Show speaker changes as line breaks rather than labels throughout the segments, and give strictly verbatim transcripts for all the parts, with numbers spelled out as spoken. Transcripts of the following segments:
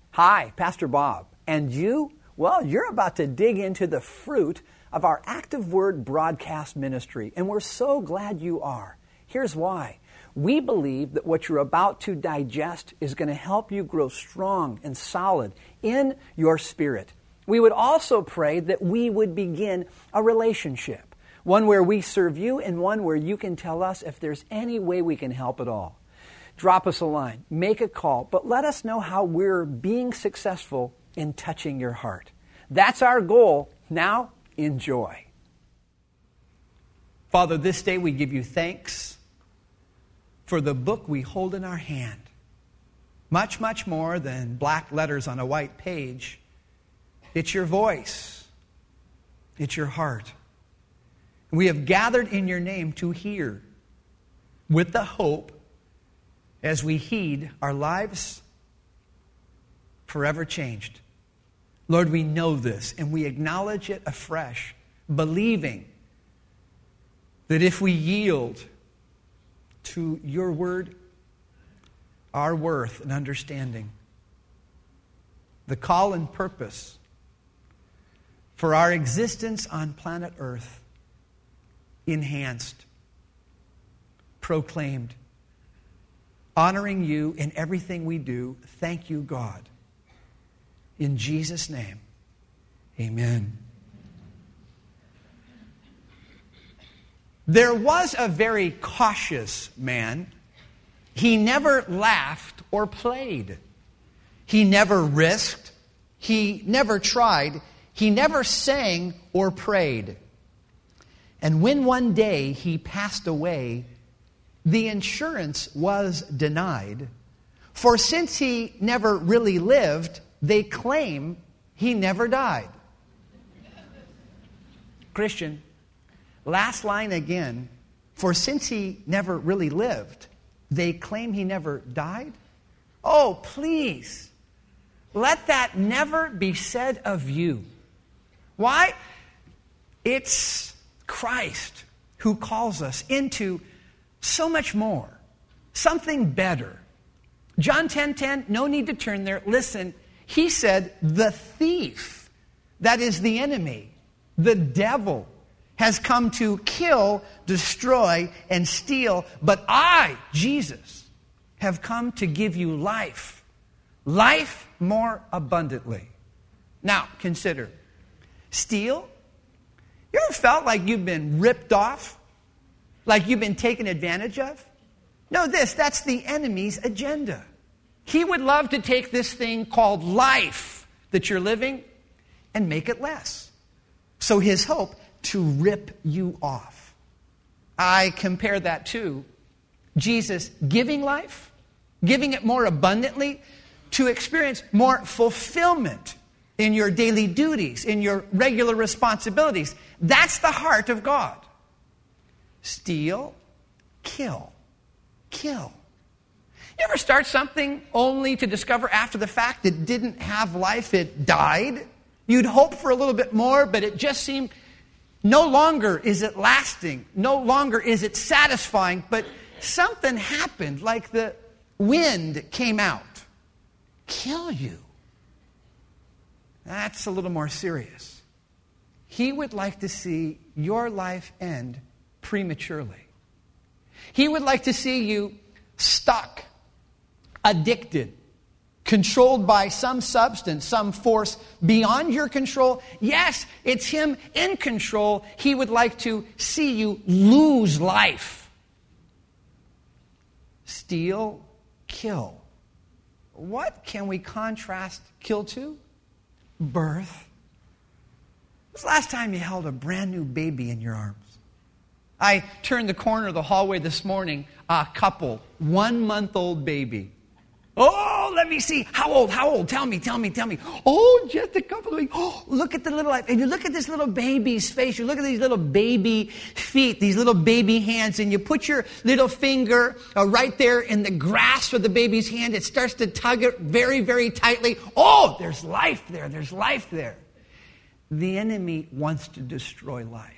Hi, Pastor Bob. And you? Well, you're about to dig into the fruit of our Active Word broadcast ministry, and we're so glad you are. Here's why. We believe that what you're about to digest is going to help you grow strong and solid in your spirit. We would also pray that we would begin a relationship, one where we serve you and one where you can tell us if there's any way we can help at all. Drop us a line, make a call, but let us know how we're being successful in touching your heart. That's our goal. Now, enjoy. Father, this day we give you thanks for the book we hold in our hand. Much, much more than black letters on a white page. It's your voice. It's your heart. We have gathered in your name to hear with the hope as we heed our lives forever changed. Lord, we know this and we acknowledge it afresh, believing that if we yield to your word, our worth and understanding, the call and purpose for our existence on planet Earth enhanced, proclaimed, honoring you in everything we do. Thank you, God. In Jesus' name, amen. There was a very cautious man. He never laughed or played. He never risked. He never tried. He never sang or prayed. And when one day he passed away, the insurance was denied. For since he never really lived, they claim he never died. Christian, last line again. For since he never really lived, they claim he never died. Oh, please, let that never be said of you. Why? It's Christ who calls us into so much more, something better. John ten ten, no need to turn there. Listen, he said, the thief, that is the enemy, the devil, has come to kill, destroy, and steal. But I, Jesus, have come to give you life. Life more abundantly. Now, consider. Steal? You ever felt like you've been ripped off? Like you've been taken advantage of? Know this, that's the enemy's agenda. He would love to take this thing called life that you're living and make it less. So his hope, to rip you off. I compare that to Jesus giving life, giving it more abundantly, to experience more fulfillment in your daily duties, in your regular responsibilities. That's the heart of God. Steal, kill, kill. You ever start something only to discover after the fact it didn't have life, it died? You'd hope for a little bit more, but it just seemed no longer is it lasting, no longer is it satisfying, but something happened, like the wind came out. Kill you. That's a little more serious. He would like to see your life end prematurely. He would like to see you stuck, addicted, controlled by some substance, some force beyond your control. Yes, it's him in control. He would like to see you lose life. Steal, kill. What can we contrast kill to? Birth. When was the last time you held a brand new baby in your arms? I turned the corner of the hallway this morning, a couple, one-month-old baby. Oh, let me see. How old? How old? Tell me, tell me, tell me. Oh, just a couple of weeks. Oh, look at the little life. And you look at this little baby's face. You look at these little baby feet, these little baby hands, and you put your little finger uh, right there in the grasp of the baby's hand. It starts to tug it very, very tightly. Oh, there's life there. There's life there. The enemy wants to destroy life.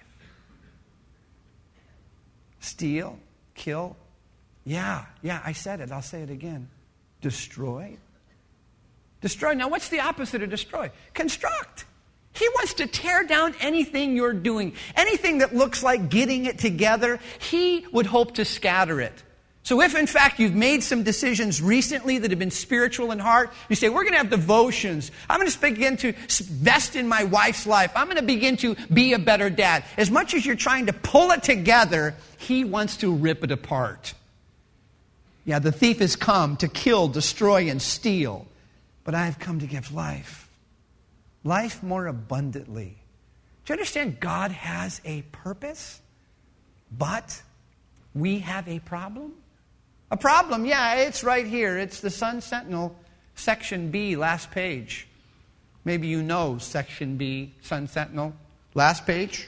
Steal, kill. Yeah, yeah, I said it. I'll say it again. Destroy. Destroy. Now, what's the opposite of destroy? Construct. He wants to tear down anything you're doing. Anything that looks like getting it together, he would hope to scatter it. So if, in fact, you've made some decisions recently that have been spiritual in heart, you say, we're going to have devotions. I'm going to begin to invest in my wife's life. I'm going to begin to be a better dad. As much as you're trying to pull it together, he wants to rip it apart. Yeah, the thief has come to kill, destroy, and steal. But I have come to give life. Life more abundantly. Do you understand God has a purpose? But we have a problem? A problem, yeah, it's right here. It's the Sun Sentinel, Section B, last page. Maybe you know Section B, Sun Sentinel. Last page.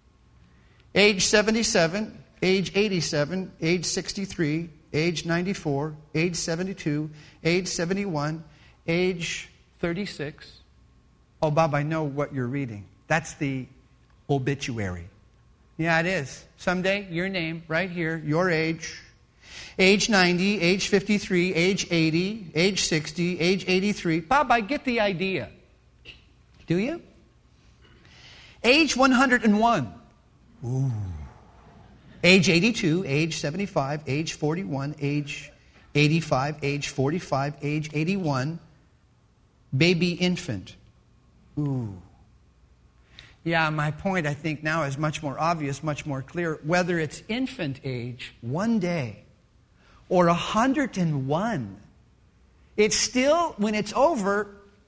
Age seventy-seven, age eighty-seven, age sixty-three, age ninety-four, age seventy-two, age seventy-one, age thirty-six. Oh, Bob, I know what you're reading. That's the obituary. Yeah, it is. Someday, your name, right here, your age. Age ninety, age fifty-three, age eighty, age sixty, age eighty-three. Bob, I get the idea. Do you? Age one hundred one. Ooh. Age eighty-two, age seventy-five, age forty-one, age eighty-five, age forty-five, age eighty-one. Baby infant. Ooh. Yeah, my point, I think, now is much more obvious, much more clear. Whether it's infant age, one day, or one hundred one, it's still, when it's over,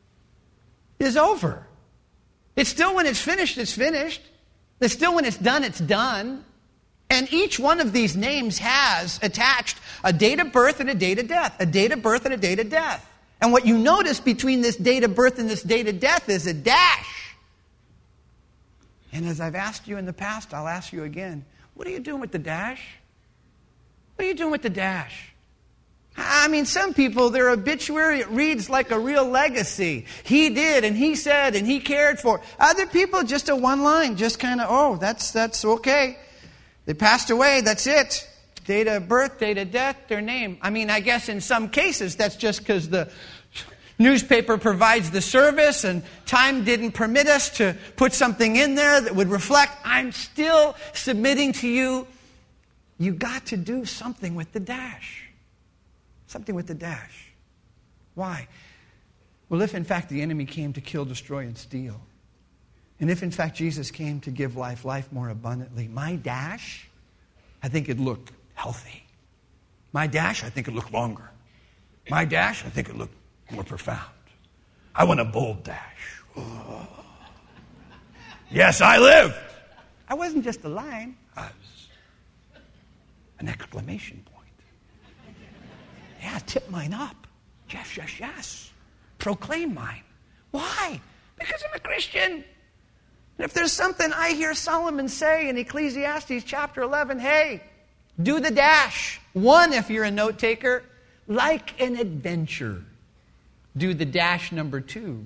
is over. It's still, when it's finished, it's finished. It's still, when it's done, it's done. And each one of these names has attached a date of birth and a date of death. A date of birth and a date of death. And what you notice between this date of birth and this date of death is a dash. And as I've asked you in the past, I'll ask you again. What are you doing with the dash? What are you doing with the dash? I mean, some people, their obituary, it reads like a real legacy. He did, and he said, and he cared for. Other people, just a one line, just kind of, oh, that's that's okay. They passed away, that's it. Date of birth, date of death, their name. I mean, I guess in some cases, that's just because the newspaper provides the service and time didn't permit us to put something in there that would reflect. I'm still submitting to you. You got to do something with the dash. Something with the dash. Why? Well, if in fact the enemy came to kill, destroy, and steal, and if in fact Jesus came to give life, life more abundantly, my dash, I think it'd look healthy. My dash, I think it'd look longer. My dash, I think it'd look more profound. I want a bold dash. Oh. Yes, I lived. I wasn't just a line. I was an exclamation point. Yeah, tip mine up. Yes, yes, yes. Proclaim mine. Why? Because I'm a Christian. And if there's something I hear Solomon say in Ecclesiastes chapter eleven, hey, do the dash. One, if you're a note taker, like an adventure. Do the dash number two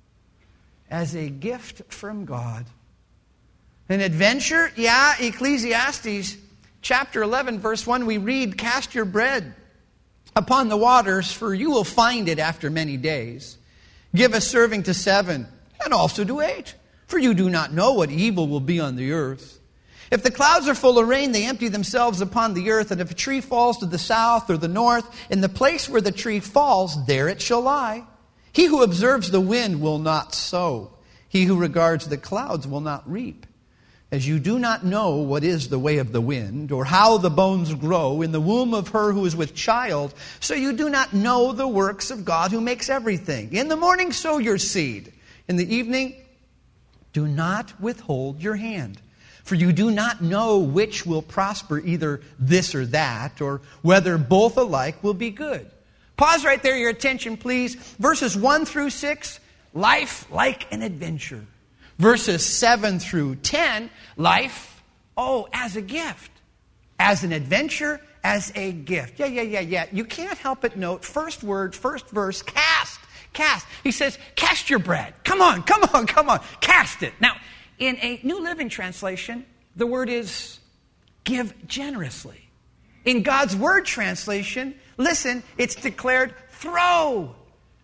as a gift from God. An adventure? Yeah, Ecclesiastes chapter eleven, verse one, we read, cast your bread upon the waters, for you will find it after many days. Give a serving to seven, and also to eight, for you do not know what evil will be on the earth. If the clouds are full of rain, they empty themselves upon the earth, and if a tree falls to the south or the north, in the place where the tree falls, there it shall lie. He who observes the wind will not sow. He who regards the clouds will not reap. As you do not know what is the way of the wind, or how the bones grow in the womb of her who is with child, so you do not know the works of God who makes everything. In the morning sow your seed. In the evening, do not withhold your hand. For you do not know which will prosper, either this or that, or whether both alike will be good. Pause right there, your attention, please. Verses one through six, life like an adventure. Verses seven through ten, life, oh, as a gift. As an adventure, as a gift. Yeah, yeah, yeah, yeah. You can't help but note, first word, first verse, cast. Cast. He says, cast your bread. Come on, come on, come on. Cast it. Now, in a New Living Translation, the word is give generously. In God's Word translation, listen, it's declared throw.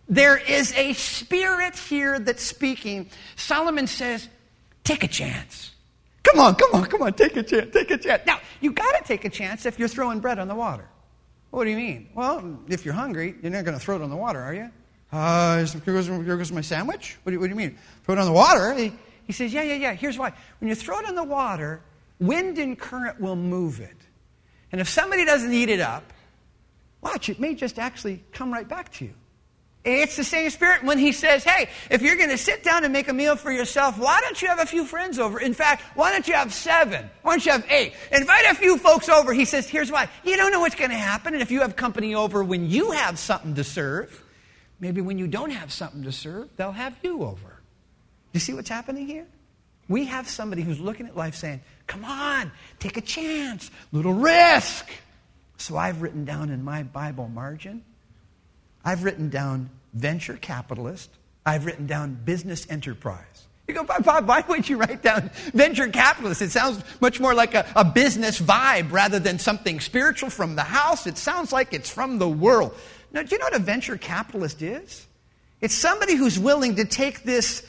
There is a spirit here that's speaking. Solomon says, take a chance. Come on, come on, come on, take a chance, take a chance. Now, you got to take a chance if you're throwing bread on the water. What do you mean? Well, if you're hungry, you're not going to throw it on the water, are you? Uh, here goes, here goes my sandwich? What do, you, what do you mean? Throw it on the water? He, he says, yeah, yeah, yeah. Here's why. When you throw it on the water, wind and current will move it. And if somebody doesn't eat it up, watch, it may just actually come right back to you. It's the same spirit when he says, hey, if you're going to sit down and make a meal for yourself, why don't you have a few friends over? In fact, why don't you have seven? Why don't you have eight? Invite a few folks over. He says, here's why. You don't know what's going to happen. And if you have company over when you have something to serve, maybe when you don't have something to serve, they'll have you over. You see what's happening here? We have somebody who's looking at life saying, come on, take a chance, little risk. So I've written down in my Bible margin, I've written down venture capitalist. I've written down business enterprise. You go, Bob, Bob, why would you write down venture capitalist? It sounds much more like a, a business vibe rather than something spiritual from the house. It sounds like it's from the world. Now, do you know what a venture capitalist is? It's somebody who's willing to take this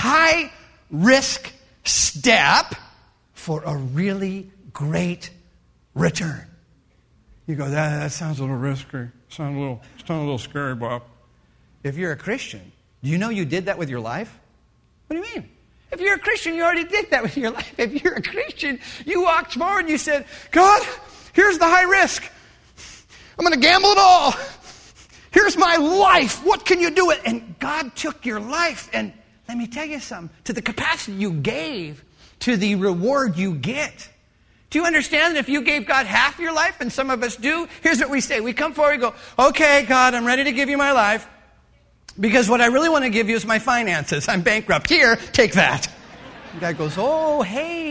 high-risk step for a really great return. You go, that, that sounds a little risky. Sounds a little, sounds a little scary, Bob. If you're a Christian, do you know you did that with your life? What do you mean? If you're a Christian, you already did that with your life. If you're a Christian, you walked forward and you said, God, here's the high risk. I'm going to gamble it all. Here's my life. What can you do with it? And God took your life, and let me tell you something. To the capacity you gave, to the reward you get. Do you understand that if you gave God half your life, and some of us do, here's what we say. We come forward and go, okay, God, I'm ready to give you my life, because what I really want to give you is my finances. I'm bankrupt. Here, take that. And God goes, oh,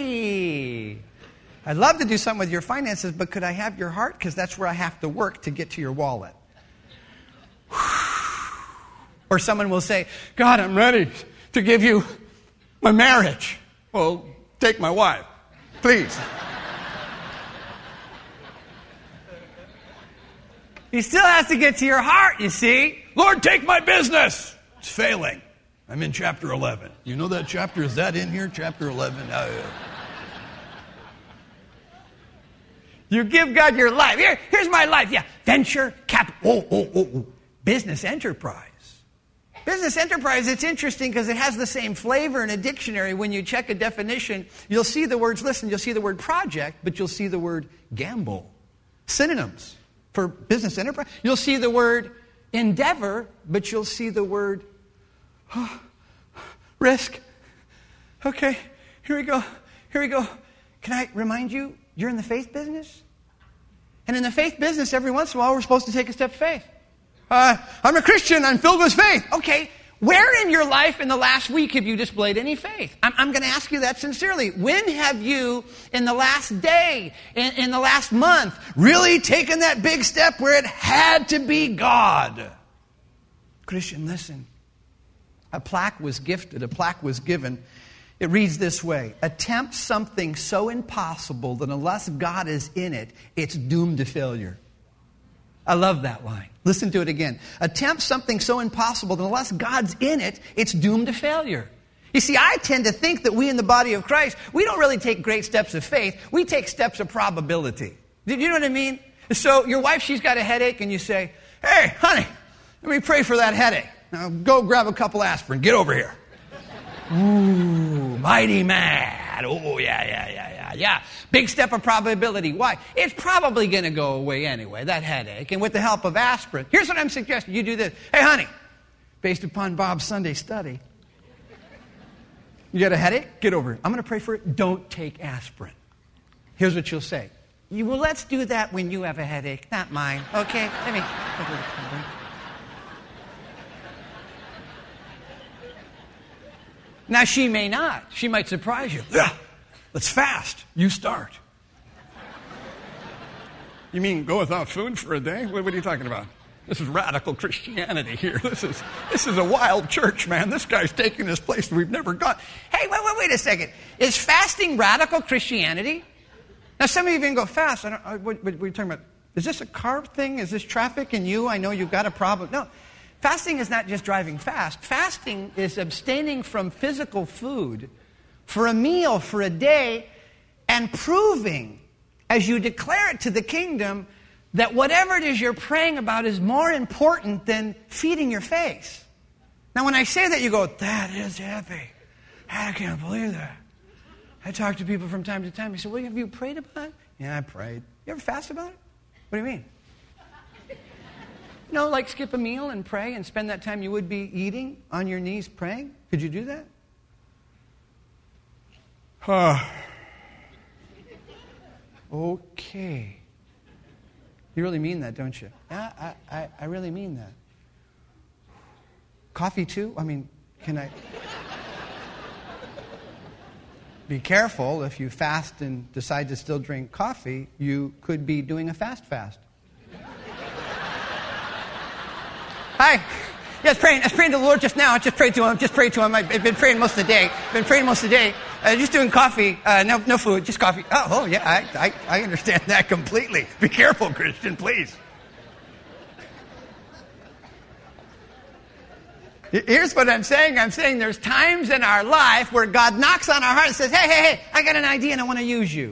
hey, I'd love to do something with your finances, but could I have your heart? Because that's where I have to work to get to your wallet. Or someone will say, God, I'm ready to give you my marriage. Well, take my wife, please. He still has to get to your heart, you see. Lord, take my business. It's failing. I'm in chapter eleven. You know that chapter? Is that in here? Chapter eleven? Oh, yeah. You give God your life. Here, here's my life. Yeah, venture capital. Oh, oh, oh, oh. Business enterprise. Business enterprise, it's interesting because it has the same flavor in a dictionary. When you check a definition, you'll see the words, listen, you'll see the word project, but you'll see the word gamble. Synonyms for business enterprise. You'll see the word endeavor, but you'll see the word oh, risk. Okay, here we go. Here we go. Can I remind you, you're in the faith business? And in the faith business, every once in a while, we're supposed to take a step of faith. Uh, I'm a Christian. I'm filled with faith. Okay, where in your life in the last week have you displayed any faith? I'm, I'm going to ask you that sincerely. When have you, in the last day, in, in the last month, really taken that big step where it had to be God? Christian, listen. A plaque was gifted. A plaque was given. It reads this way. Attempt something so impossible that unless God is in it, it's doomed to failure. I love that line. Listen to it again. Attempt something so impossible that unless God's in it, it's doomed to failure. You see, I tend to think that we in the body of Christ, we don't really take great steps of faith. We take steps of probability. Do you know what I mean? So your wife, she's got a headache, and you say, hey, honey, let me pray for that headache. Now go grab a couple aspirin. Get over here. Ooh, mighty mad. Oh, yeah, yeah, yeah, yeah, yeah. Big step of probability. Why? It's probably going to go away anyway, that headache. And with the help of aspirin, here's what I'm suggesting. You do this. Hey, honey, based upon Bob's Sunday study, you got a headache? Get over it. I'm going to pray for it. Don't take aspirin. Here's what you'll say. You, well, let's do that when you have a headache, not mine. Okay? Let me... Now, she may not. She might surprise you. Yeah, let's fast. You start. You mean go without food for a day? What, what are you talking about? This is radical Christianity here. This is this is a wild church, man. This guy's taking this place we've never gone. Hey, wait, wait, wait a second. Is fasting radical Christianity? Now, some of you even go, fast. I don't, what, what, what are you talking about? Is this a car thing? Is this traffic and you? I know you've got a problem. No. Fasting is not just driving fast. Fasting is abstaining from physical food for a meal, for a day, and proving, as you declare it to the kingdom, that whatever it is you're praying about is more important than feeding your face. Now, when I say that, you go, that is heavy. I can't believe that. I talk to people from time to time. They say, well, have you prayed about it? Yeah, I prayed. You ever fast about it? What do you mean? You know, like skip a meal and pray and spend that time you would be eating on your knees praying? Could you do that? Huh. Okay. You really mean that, don't you? Yeah, I, I, I really mean that. Coffee too? I mean, can I... Be careful, if you fast and decide to still drink coffee, you could be doing a fast fast. Hi. Yes, praying. I was praying to the Lord just now. I just prayed to Him. Just prayed to Him. I've been praying most of the day. I've been praying most of the day. Uh, just doing coffee. Uh, no, no food. Just coffee. Oh, oh yeah. I, I, I understand that completely. Be careful, Christian, please. Here's what I'm saying. I'm saying there's times in our life where God knocks on our heart and says, hey, hey, hey, I got an idea and I want to use you.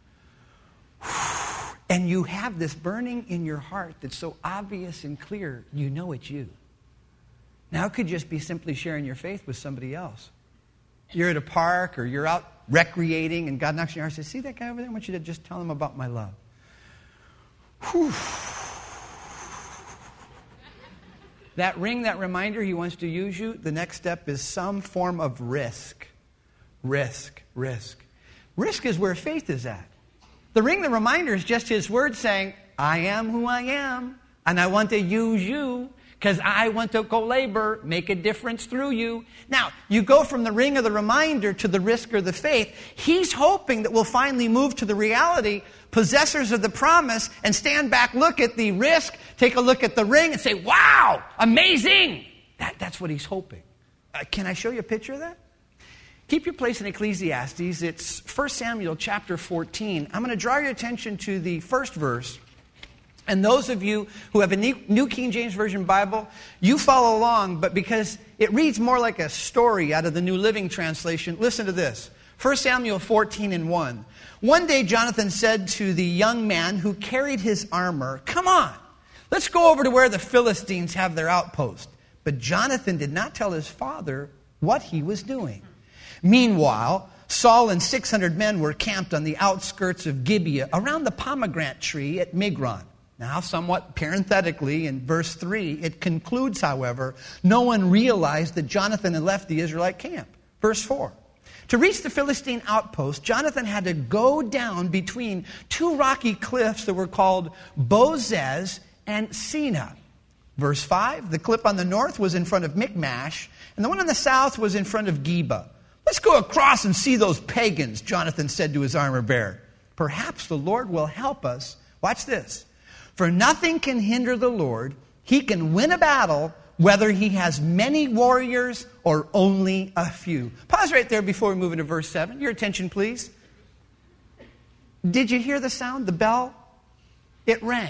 And you have this burning in your heart that's so obvious and clear, you know it's you. Now, it could just be simply sharing your faith with somebody else. You're at a park or you're out recreating and God knocks on your heart and says, see that guy over there? I want you to just tell him about my love. Whew. That ring, that reminder he wants to use you, the next step is some form of risk. Risk, risk. Risk is where faith is at. The ring, the reminder is just his word saying, I am who I am, and I want to use you because I want to co-labor, make a difference through you. Now, you go from the ring of the reminder to the risk or the faith. He's hoping that we'll finally move to the reality, possessors of the promise, and stand back, look at the risk, take a look at the ring, and say, wow, amazing. That, that's what he's hoping. Uh, can I show you a picture of that? Keep your place in Ecclesiastes. It's First Samuel chapter fourteen. I'm going to draw your attention to the first verse. And those of you who have a New King James Version Bible, you follow along, but because it reads more like a story out of the New Living Translation, listen to this. First Samuel fourteen and one. One day Jonathan said to the young man who carried his armor, come on, let's go over to where the Philistines have their outpost. But Jonathan did not tell his father what he was doing. Meanwhile, Saul and six hundred men were camped on the outskirts of Gibeah around the pomegranate tree at Migron. Now, somewhat parenthetically, in verse three, it concludes, however, no one realized that Jonathan had left the Israelite camp. Verse four. To reach the Philistine outpost, Jonathan had to go down between two rocky cliffs that were called Bozez and Sina. Verse five, the cliff on the north was in front of Michmash, and the one on the south was in front of Geba. Let's go across and see those pagans, Jonathan said to his armor bearer. Perhaps the Lord will help us. Watch this. For nothing can hinder the Lord. He can win a battle whether he has many warriors or only a few. Pause right there before we move into verse seven. Your attention, please. Did you hear the sound? The bell? It rang.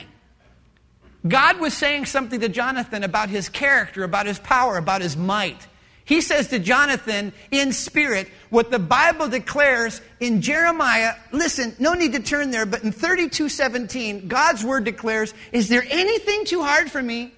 God was saying something to Jonathan about his character, about his power, about his might. He says to Jonathan in spirit what the Bible declares in Jeremiah. Listen, no need to turn there, but in thirty-two seventeen, God's word declares, is there anything too hard for me?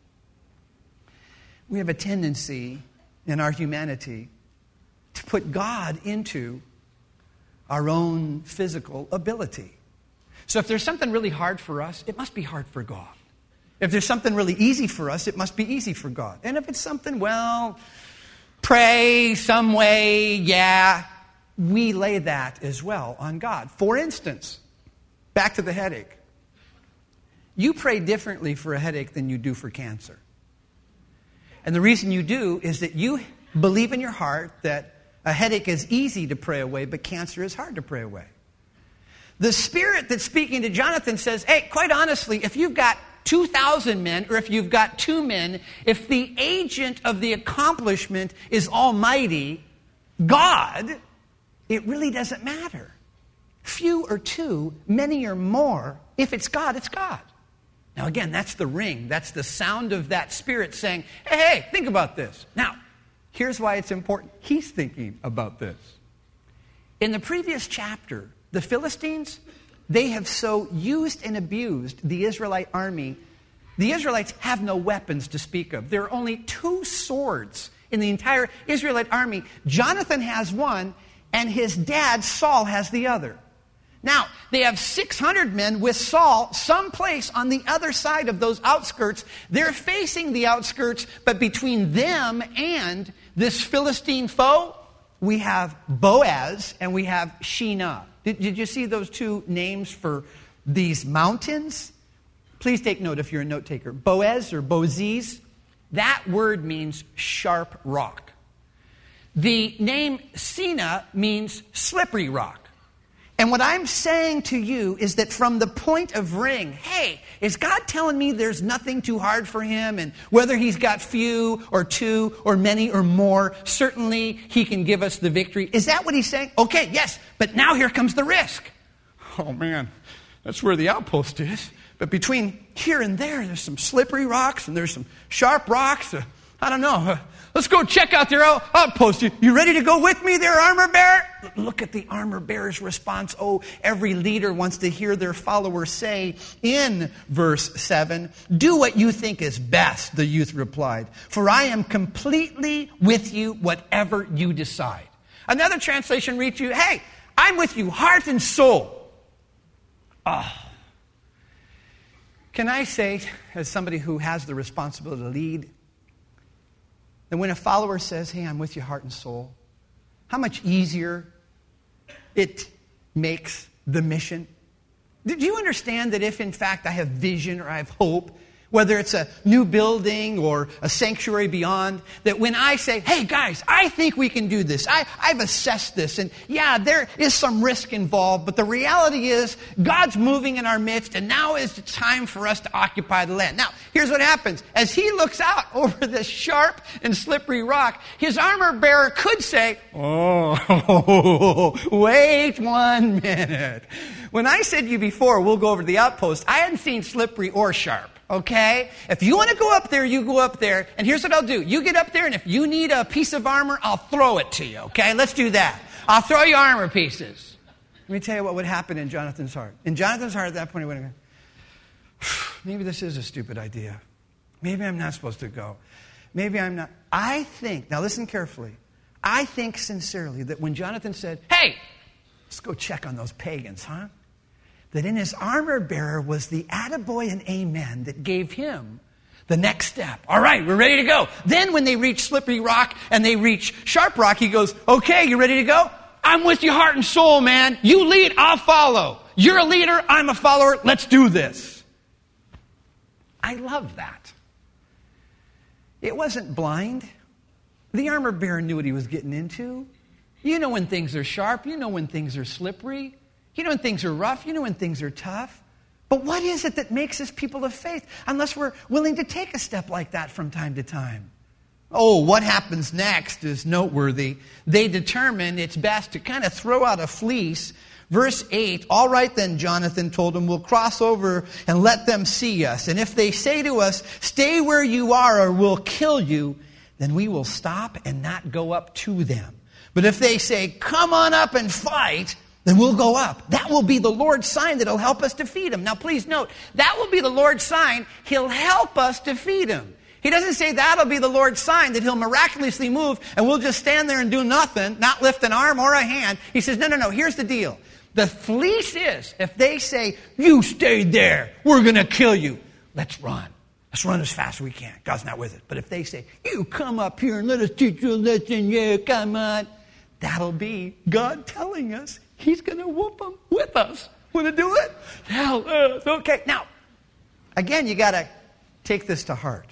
We have a tendency in our humanity to put God into our own physical ability. So if there's something really hard for us, it must be hard for God. If there's something really easy for us, it must be easy for God. And if it's something, well, pray some way, yeah, we lay that as well on God. For instance, back to the headache. You pray differently for a headache than you do for cancer. And the reason you do is that you believe in your heart that a headache is easy to pray away, but cancer is hard to pray away. The spirit that's speaking to Jonathan says, hey, quite honestly, if you've got two thousand men, or if you've got two men, if the agent of the accomplishment is Almighty, God, it really doesn't matter. Few or two, many or more, if it's God, it's God. Now again, that's the ring. That's the sound of that Spirit saying, hey, hey, think about this. Now, here's why it's important. He's thinking about this. In the previous chapter, the Philistines, they have so used and abused the Israelite army. The Israelites have no weapons to speak of. There are only two swords in the entire Israelite army. Jonathan has one, and his dad, Saul, has the other. Now, they have six hundred men with Saul someplace on the other side of those outskirts. They're facing the outskirts, but between them and this Philistine foe, we have Boaz and we have Shinar. Did, did you see those two names for these mountains? Please take note if you're a note taker. Boaz or Bozez, that word means sharp rock. The name Sina means slippery rock. And what I'm saying to you is that from the point of ring, hey, is God telling me there's nothing too hard for him? And whether he's got few or two or many or more, certainly he can give us the victory. Is that what he's saying? Okay, yes, but now here comes the risk. Oh man, that's where the outpost is. But between here and there, there's some slippery rocks and there's some sharp rocks. Uh, I don't know. Uh, let's go check out their out- outpost. You, you ready to go with me there, armor bearer? Look at the armor bearer's response. Oh, every leader wants to hear their followers say in verse seven, do what you think is best, the youth replied, for I am completely with you whatever you decide. Another translation reads you, hey, I'm with you heart and soul. Oh. Can I say, as somebody who has the responsibility to lead, that when a follower says, hey, I'm with you heart and soul, how much easier it makes the mission? Do you understand that if, in fact, I have vision or I have hope, whether it's a new building or a sanctuary beyond, that when I say, hey, guys, I think we can do this. I, I've assessed this. And yeah, there is some risk involved. But the reality is God's moving in our midst. And now is the time for us to occupy the land. Now, here's what happens. As he looks out over this sharp and slippery rock, his armor bearer could say, oh, wait one minute. When I said to you before, we'll go over to the outpost, I hadn't seen slippery or sharp. Okay? If you want to go up there, you go up there. And here's what I'll do. You get up there, and if you need a piece of armor, I'll throw it to you. Okay? Let's do that. I'll throw you armor pieces. Let me tell you what would happen in Jonathan's heart. In Jonathan's heart at that point, he would have gone, maybe this is a stupid idea. Maybe I'm not supposed to go. Maybe I'm not. I think, now listen carefully. I think sincerely that when Jonathan said, hey, let's go check on those pagans, huh? That in his armor bearer was the attaboy and amen that gave him the next step. All right, we're ready to go. Then when they reach slippery rock and they reach sharp rock, he goes, okay, you ready to go? I'm with you heart and soul, man. You lead, I'll follow. You're a leader, I'm a follower. Let's do this. I love that. It wasn't blind. The armor bearer knew what he was getting into. You know when things are sharp. You know when things are slippery. You know when things are rough. You know when things are tough. But what is it that makes us people of faith unless we're willing to take a step like that from time to time? Oh, what happens next is noteworthy. They determine it's best to kind of throw out a fleece. Verse eight, all right then, Jonathan told him, we'll cross over and let them see us. And if they say to us, stay where you are or we'll kill you, then we will stop and not go up to them. But if they say, come on up and fight, then we'll go up. That will be the Lord's sign that will help us defeat him. Now please note, that will be the Lord's sign. He'll help us defeat him. He doesn't say that'll be the Lord's sign, that he'll miraculously move and we'll just stand there and do nothing, not lift an arm or a hand. He says, no, no, no, here's the deal. The fleece is, if they say, you stay there, we're going to kill you, let's run. Let's run as fast as we can. God's not with it. But if they say, you come up here and let us teach you a lesson, yeah, come on, that'll be God telling us he's going to whoop them with us. Want to do it? Hell, uh, okay. Now, again, you got to take this to heart.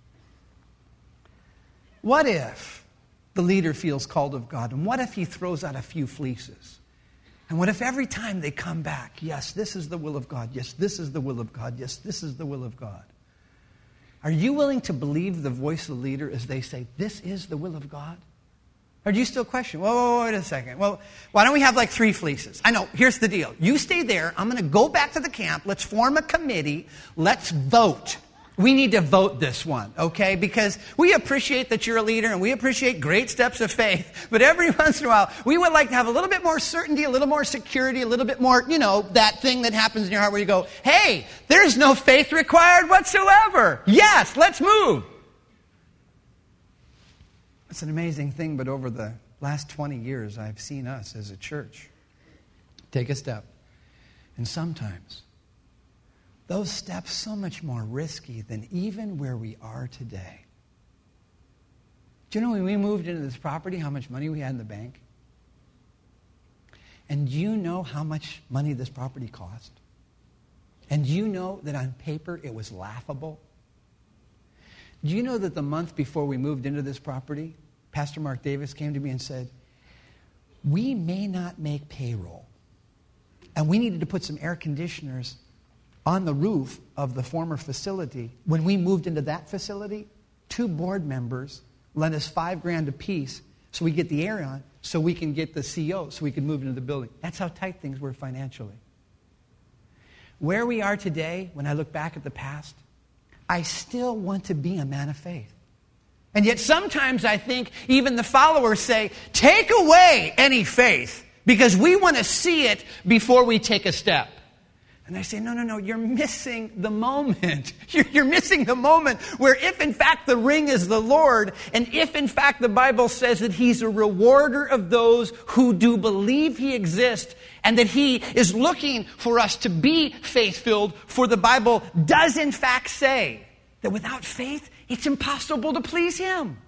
What if the leader feels called of God? And what if he throws out a few fleeces? And what if every time they come back, yes, this is the will of God. Yes, this is the will of God. Yes, this is the will of God. Are you willing to believe the voice of the leader as they say, this is the will of God? Or do you still question? Whoa, whoa, whoa, wait a second. Well, why don't we have like three fleeces? I know, here's the deal. You stay there. I'm going to go back to the camp. Let's form a committee. Let's vote. We need to vote this one, okay? Because we appreciate that you're a leader and we appreciate great steps of faith. But every once in a while, we would like to have a little bit more certainty, a little more security, a little bit more, you know, that thing that happens in your heart where you go, hey, there's no faith required whatsoever. Yes, let's move. It's an amazing thing, but over the last twenty years, I've seen us as a church take a step. And sometimes those steps so much more risky than even where we are today. Do you know when we moved into this property, how much money we had in the bank? And do you know how much money this property cost? And do you know that on paper it was laughable? Do you know that the month before we moved into this property, Pastor Mark Davis came to me and said, we may not make payroll. And we needed to put some air conditioners on the roof of the former facility. When we moved into that facility, two board members lent us five grand apiece so we get the air on, so we can get the C O, so we can move into the building. That's how tight things were financially. Where we are today, when I look back at the past, I still want to be a man of faith. And yet sometimes I think even the followers say, take away any faith because we want to see it before we take a step. And I say, no, no, no, you're missing the moment. You're, you're missing the moment where if in fact the ring is the Lord, and if in fact the Bible says that He's a rewarder of those who do believe He exists, and that He is looking for us to be faith-filled, for the Bible does in fact say that without faith, it's impossible to please Him.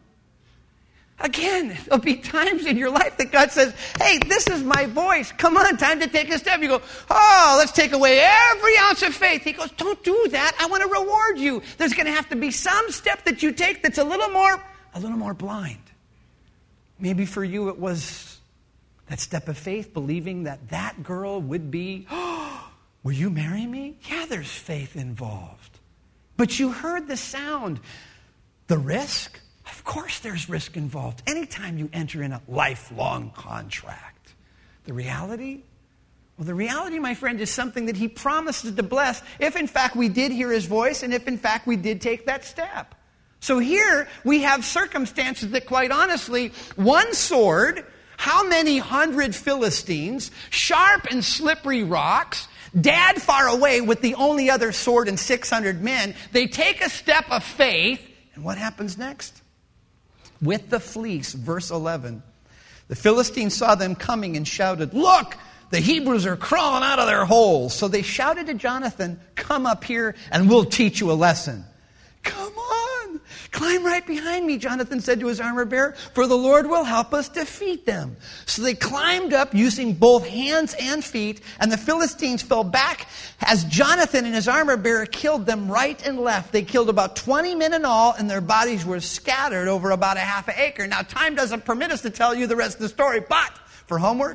Again, there'll be times in your life that God says, hey, this is my voice. Come on, time to take a step. You go, oh, let's take away every ounce of faith. He goes, don't do that. I want to reward you. There's going to have to be some step that you take that's a little more, a little more blind. Maybe for you it was that step of faith, believing that that girl would be, oh, will you marry me? Yeah, there's faith involved. But you heard the sound. The risk? Of course there's risk involved anytime you enter in a lifelong contract. The reality? Well, the reality, my friend, is something that He promises to bless if in fact we did hear His voice and if in fact we did take that step. So here we have circumstances that quite honestly, one sword, how many hundred Philistines, sharp and slippery rocks, dad far away with the only other sword and six hundred men, they take a step of faith, and what happens next? With the fleece, verse eleven, the Philistines saw them coming and shouted, look, the Hebrews are crawling out of their holes. So they shouted to Jonathan, come up here and we'll teach you a lesson. Come on, climb right behind me, Jonathan said to his armor bearer, for the Lord will help us defeat them. So they climbed up using both hands and feet, and the Philistines fell back as Jonathan and his armor bearer killed them right and left. They killed about twenty men in all, and their bodies were scattered over about a half an acre. Now, time doesn't permit us to tell you the rest of the story, but for homework,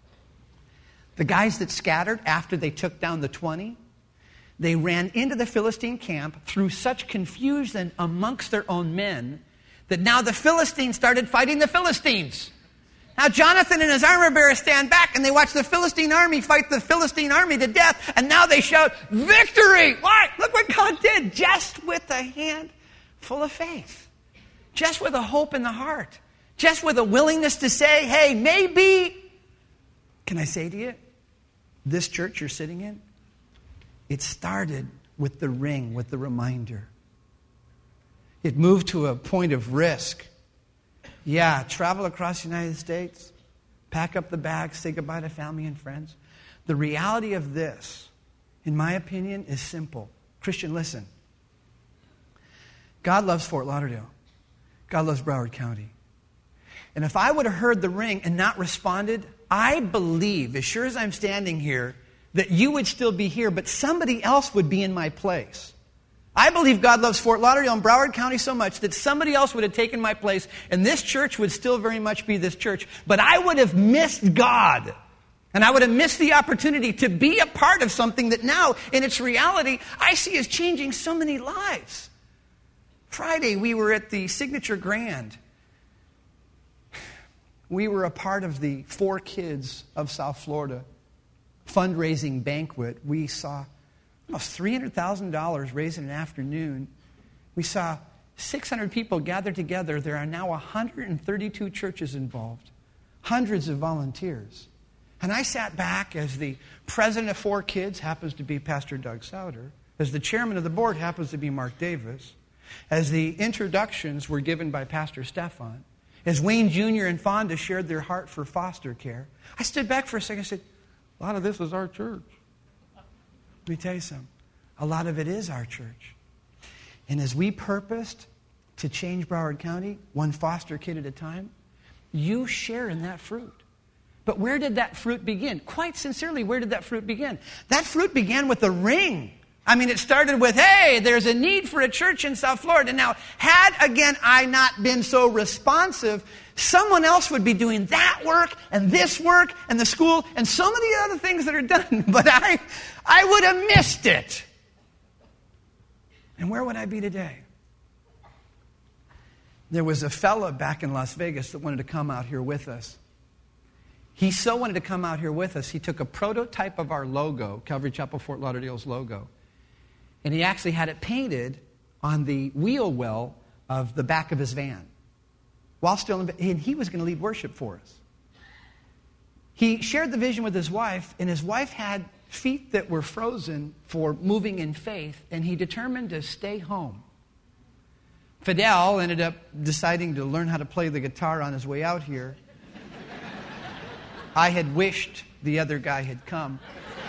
the guys that scattered after they took down the twenty, they ran into the Philistine camp through such confusion amongst their own men that now the Philistines started fighting the Philistines. Now Jonathan and his armor bearer stand back and they watch the Philistine army fight the Philistine army to death, and now they shout, victory! Why? Look what God did, just with a hand full of faith. Just with a hope in the heart. Just with a willingness to say, hey, maybe, can I say to you, this church you're sitting in, it started with the ring, with the reminder. It moved to a point of risk. Yeah, travel across the United States, pack up the bags, say goodbye to family and friends. The reality of this, in my opinion, is simple. Christian, listen. God loves Fort Lauderdale. God loves Broward County. And if I would have heard the ring and not responded, I believe, as sure as I'm standing here, that you would still be here, but somebody else would be in my place. I believe God loves Fort Lauderdale and Broward County so much that somebody else would have taken my place, and this church would still very much be this church. But I would have missed God. And I would have missed the opportunity to be a part of something that now, in its reality, I see is changing so many lives. Friday, we were at the Signature Grand. We were a part of the Four Kids of South Florida fundraising banquet. We saw almost three hundred thousand dollars raised in an afternoon. We saw six hundred people gathered together. There are now one hundred thirty-two churches involved, hundreds of volunteers. And I sat back as the president of Four Kids, happens to be Pastor Doug Souter, as the chairman of the board, happens to be Mark Davis, as the introductions were given by Pastor Stefan, as Wayne Junior and Fonda shared their heart for foster care. I stood back for a second and said, a lot of this is our church. Let me tell you something. A lot of it is our church. And as we purposed to change Broward County, one foster kid at a time, you share in that fruit. But where did that fruit begin? Quite sincerely, where did that fruit begin? That fruit began with a ring. I mean, it started with, hey, there's a need for a church in South Florida. Now, had, again, I not been so responsive, someone else would be doing that work and this work and the school and so many other things that are done. But I, I would have missed it. And where would I be today? There was a fella back in Las Vegas that wanted to come out here with us. He so wanted to come out here with us, he took a prototype of our logo, Calvary Chapel Fort Lauderdale's logo, and he actually had it painted on the wheel well of the back of his van. While still in, and he was going to lead worship for us. He shared the vision with his wife, and his wife had feet that were frozen for moving in faith, and he determined to stay home. Fidel ended up deciding to learn how to play the guitar on his way out here. I had wished the other guy had come.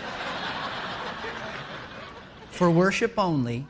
For worship only.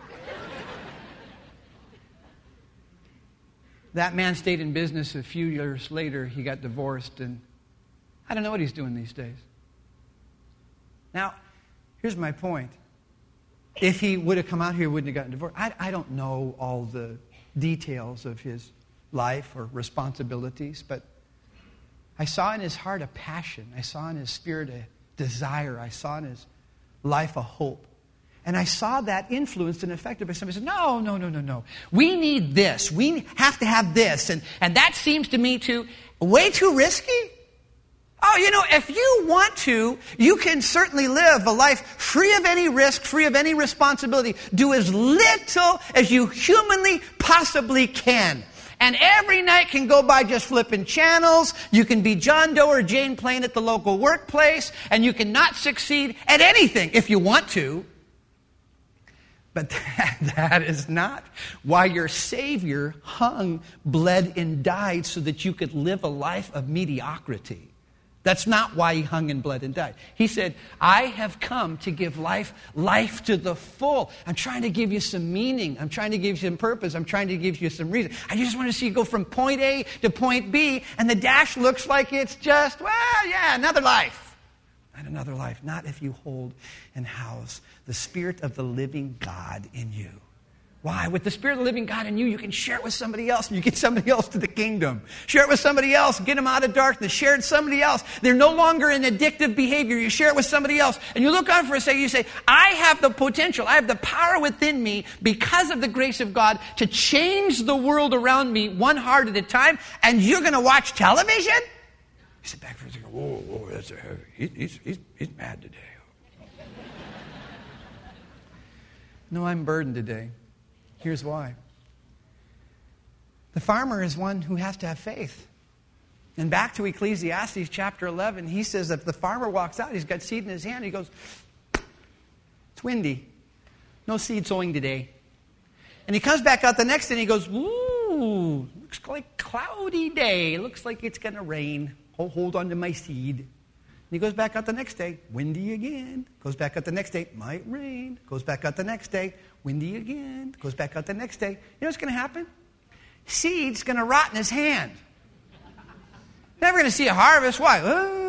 That man stayed in business. A few years later, he got divorced, and I don't know what he's doing these days. Now, here's my point. If he would have come out here, he wouldn't have gotten divorced. I, I don't know all the details of his life or responsibilities, but I saw in his heart a passion. I saw in his spirit a desire. I saw in his life a hope. And I saw that influenced and affected by somebody who said, no, no, no, no, no. We need this. We have to have this. And, and that seems to me to way too risky. Oh, you know, if you want to, you can certainly live a life free of any risk, free of any responsibility. Do as little as you humanly possibly can. And every night can go by just flipping channels. You can be John Doe or Jane Plain at the local workplace, and you cannot succeed at anything if you want to. But that, that is not why your Savior hung, bled, and died so that you could live a life of mediocrity. That's not why he hung and bled and died. He said, I have come to give life, life to the full. I'm trying to give you some meaning. I'm trying to give you some purpose. I'm trying to give you some reason. I just want to see you go from point A to point B, and the dash looks like it's just, well, yeah, another life. Not another life. Not if you hold and house the Spirit of the living God in you. Why? With the Spirit of the living God in you, you can share it with somebody else, and you get somebody else to the kingdom. Share it with somebody else, get them out of darkness. Share it with somebody else. They're no longer in addictive behavior. You share it with somebody else. And you look on for a second, you say, I have the potential, I have the power within me because of the grace of God to change the world around me one heart at a time, and you're going to watch television? You sit back for a second, whoa, whoa, that's a heavy. He, he's, he's, he's mad today. No, I'm burdened today. Here's why. The farmer is one who has to have faith. And back to Ecclesiastes chapter eleven, he says if the farmer walks out, he's got seed in his hand, he goes, it's windy. No seed sowing today. And he comes back out the next day and he goes, ooh, looks like cloudy day. Looks like it's going to rain. I'll hold on to my seed. And he goes back out the next day, windy again. Goes back out the next day, might rain. Goes back out the next day, windy again. Goes back out the next day. You know what's going to happen? Seed's going to rot in his hand. Never going to see a harvest. Why?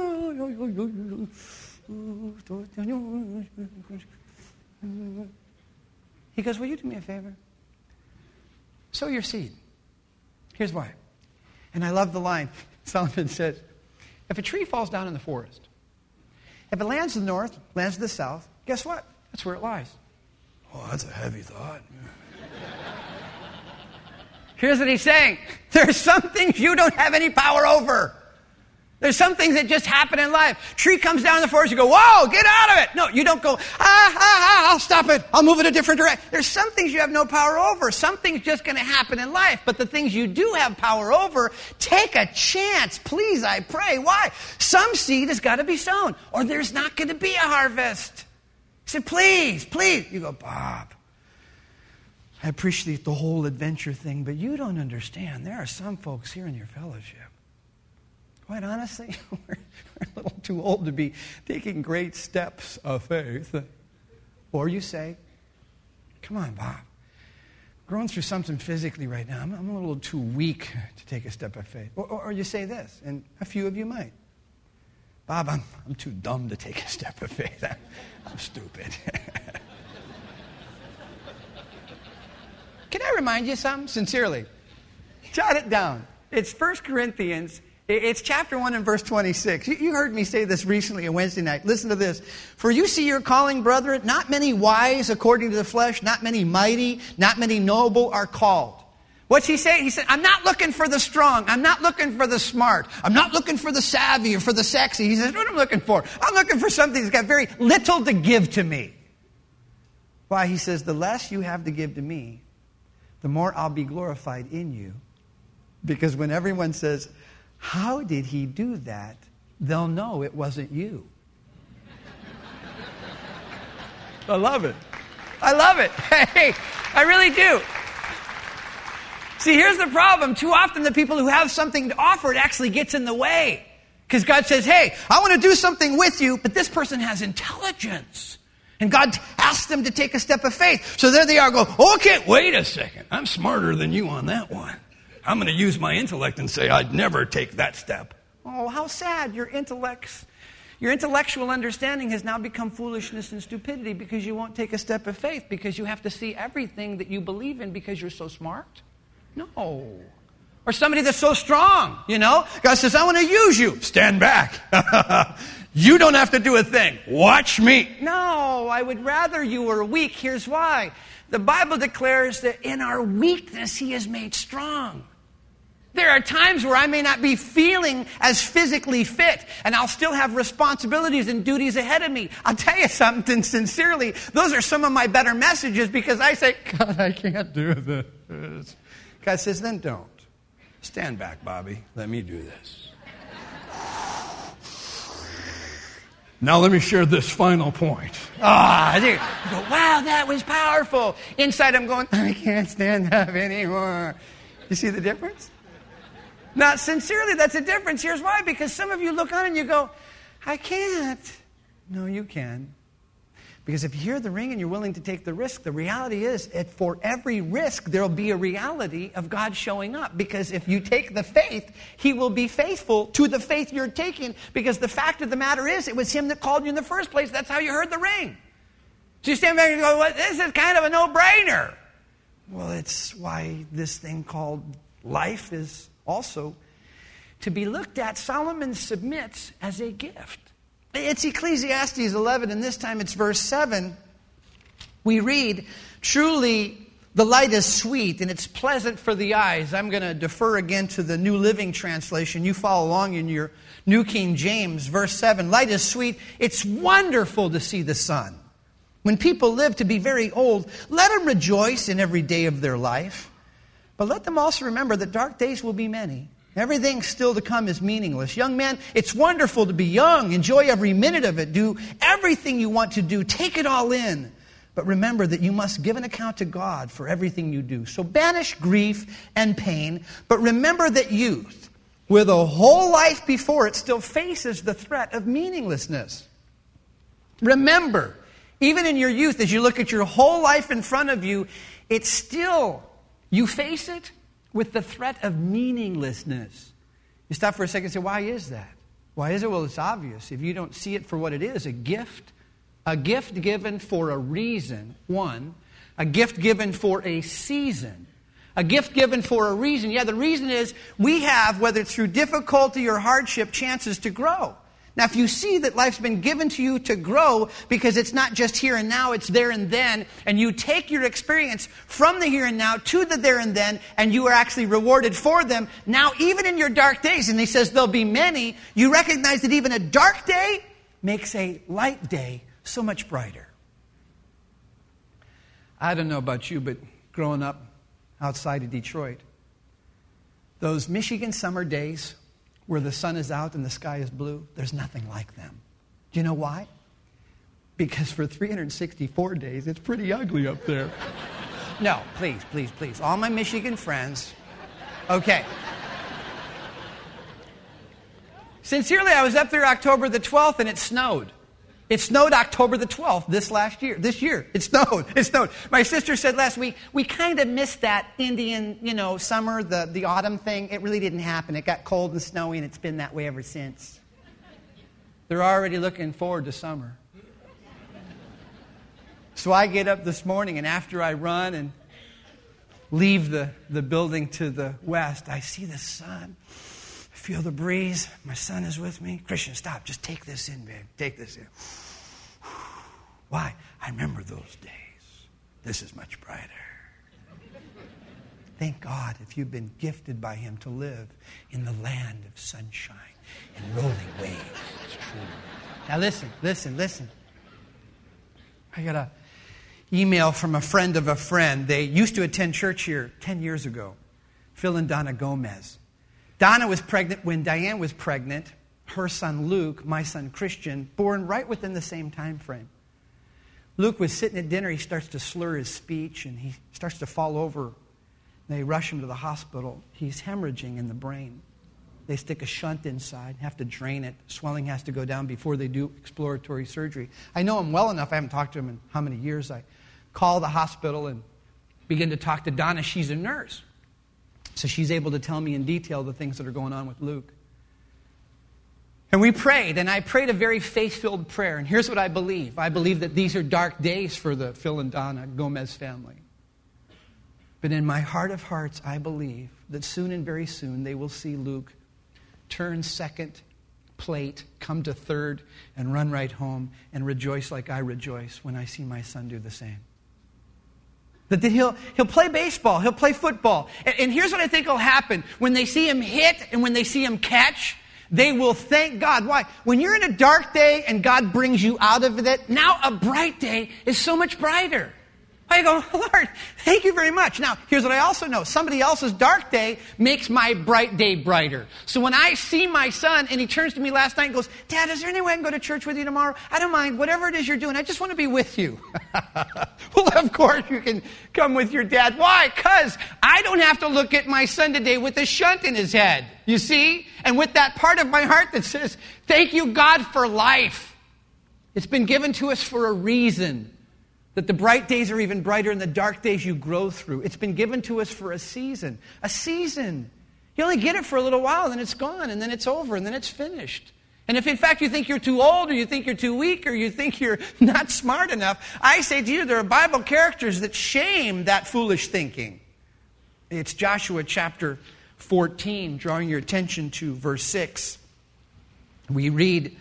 He goes, will you do me a favor? Sow your seed. Here's why. And I love the line. Solomon says, if a tree falls down in the forest, if it lands to the north, lands to the south, guess what? That's where it lies. Oh, that's a heavy thought. Here's what he's saying. There's some things you don't have any power over. There's some things that just happen in life. Tree comes down in the forest, you go, whoa, get out of it. No, you don't go, ah, ah, ah, I'll stop it. I'll move it a different direction. There's some things you have no power over. Some things just going to happen in life. But the things you do have power over, take a chance. Please, I pray. Why? Some seed has got to be sown, or there's not going to be a harvest. He said, please, please. You go, Bob, I appreciate the whole adventure thing, but you don't understand. There are some folks here in your fellowship. Quite honestly, we're, we're a little too old to be taking great steps of faith. Or you say, come on, Bob. Going through something physically right now. I'm, I'm a little too weak to take a step of faith. Or, or, or you say this, and a few of you might. Bob, I'm, I'm too dumb to take a step of faith. I'm, I'm stupid. Can I remind you something? Sincerely. Jot it down. It's First Corinthians. It's chapter one and verse twenty-six. You heard me say this recently on Wednesday night. Listen to this. For you see your calling, brethren, not many wise according to the flesh, not many mighty, not many noble are called. What's he saying? He said, I'm not looking for the strong. I'm not looking for the smart. I'm not looking for the savvy or for the sexy. He says, what am I looking for? I'm looking for something that's got very little to give to me. Why? He says, the less you have to give to me, the more I'll be glorified in you. Because when everyone says, how did he do that? They'll know it wasn't you. I love it. I love it. Hey, I really do. See, here's the problem. Too often the people who have something to offer, it actually gets in the way. Because God says, hey, I want to do something with you, but this person has intelligence. And God asks them to take a step of faith. So there they are go, okay, wait a second. I'm smarter than you on that one. I'm going to use my intellect and say I'd never take that step. Oh, how sad. Your intellects, your intellectual understanding has now become foolishness and stupidity because you won't take a step of faith because you have to see everything that you believe in because you're so smart. No. Or somebody that's so strong, you know. God says, I want to use you. Stand back. You don't have to do a thing. Watch me. No, I would rather you were weak. Here's why. The Bible declares that in our weakness, He is made strong. There are times where I may not be feeling as physically fit, and I'll still have responsibilities and duties ahead of me. I'll tell you something sincerely. Those are some of my better messages because I say, God, I can't do this. God says, then don't. Stand back, Bobby. Let me do this. Now let me share this final point. Ah, you go, wow, that was powerful. Inside I'm going, I can't stand up anymore. You see the difference? Now, sincerely, that's a difference. Here's why. Because some of you look on and you go, I can't. No, you can. Because if you hear the ring and you're willing to take the risk, the reality is that for every risk, there will be a reality of God showing up. Because if you take the faith, He will be faithful to the faith you're taking. Because the fact of the matter is, it was Him that called you in the first place. That's how you heard the ring. So you stand back and go, well, this is kind of a no-brainer. Well, it's why this thing called life is also to be looked at. Solomon submits as a gift. It's Ecclesiastes eleven, and this time it's verse seven. We read, truly the light is sweet, and it's pleasant for the eyes. I'm going to defer again to the New Living Translation. You follow along in your New King James, verse seven. Light is sweet. It's wonderful to see the sun. When people live to be very old, let them rejoice in every day of their life. But let them also remember that dark days will be many. Everything still to come is meaningless. Young man, it's wonderful to be young. Enjoy every minute of it. Do everything you want to do. Take it all in. But remember that you must give an account to God for everything you do. So banish grief and pain. But remember that youth, with a whole life before it, still faces the threat of meaninglessness. Remember, even in your youth, as you look at your whole life in front of you, it's still, you face it with the threat of meaninglessness. You stop for a second and say, why is that? Why is it? Well, it's obvious. If you don't see it for what it is, a gift, a gift given for a reason, one, a gift given for a season, a gift given for a reason. Yeah, the reason is we have, whether it's through difficulty or hardship, chances to grow. Now, if you see that life's been given to you to grow because it's not just here and now, it's there and then, and you take your experience from the here and now to the there and then, and you are actually rewarded for them, now even in your dark days, and he says there'll be many, you recognize that even a dark day makes a light day so much brighter. I don't know about you, but growing up outside of Detroit, those Michigan summer days where the sun is out and the sky is blue, there's nothing like them. Do you know why? Because for three hundred sixty-four days, it's pretty ugly up there. No, please, please, please. All my Michigan friends. Okay. Sincerely, I was up there October the twelfth and it snowed. It snowed October the twelfth this last year. This year, it snowed. It snowed. My sister said last week, we kind of missed that Indian, you know, summer, the, the autumn thing. It really didn't happen. It got cold and snowy, and it's been that way ever since. They're already looking forward to summer. So I get up this morning, and after I run and leave the, the building to the west, I see the sun. I feel the breeze. My son is with me. Christian, stop. Just take this in, babe. Take this in. Why? I remember those days. This is much brighter. Thank God if you've been gifted by Him to live in the land of sunshine and rolling waves. It's true. Now listen, listen, listen. I got an email from a friend of a friend. They used to attend church here ten years ago. Phil and Donna Gomez. Donna was pregnant when Diane was pregnant. Her son Luke, my son Christian, born right within the same time frame. Luke was sitting at dinner. He starts to slur his speech, and he starts to fall over. They rush him to the hospital. He's hemorrhaging in the brain. They stick a shunt inside, have to drain it. Swelling has to go down before they do exploratory surgery. I know him well enough. I haven't talked to him in how many years. I call the hospital and begin to talk to Donna. She's a nurse. So she's able to tell me in detail the things that are going on with Luke. And we prayed, and I prayed a very faith-filled prayer. And here's what I believe. I believe that these are dark days for the Phil and Donna Gomez family. But in my heart of hearts, I believe that soon and very soon they will see Luke turn second plate, come to third, and run right home and rejoice like I rejoice when I see my son do the same. That he'll, he'll play baseball, he'll play football. And, and here's what I think will happen. When they see him hit and when they see him catch, they will thank God. Why? When you're in a dark day and God brings you out of it, now a bright day is so much brighter. I go, Lord, thank you very much. Now, here's what I also know. Somebody else's dark day makes my bright day brighter. So when I see my son and he turns to me last night and goes, Dad, is there any way I can go to church with you tomorrow? I don't mind. Whatever it is you're doing, I just want to be with you. Well, of course you can come with your dad. Why? Because I don't have to look at my son today with a shunt in his head. You see? And with that part of my heart that says, thank you, God, for life. It's been given to us for a reason. That the bright days are even brighter and the dark days you grow through. It's been given to us for a season. A season. You only get it for a little while, and then it's gone, and then it's over, and then it's finished. And if in fact you think you're too old, or you think you're too weak, or you think you're not smart enough, I say to you, there are Bible characters that shame that foolish thinking. It's Joshua chapter fourteen, drawing your attention to verse six. We read,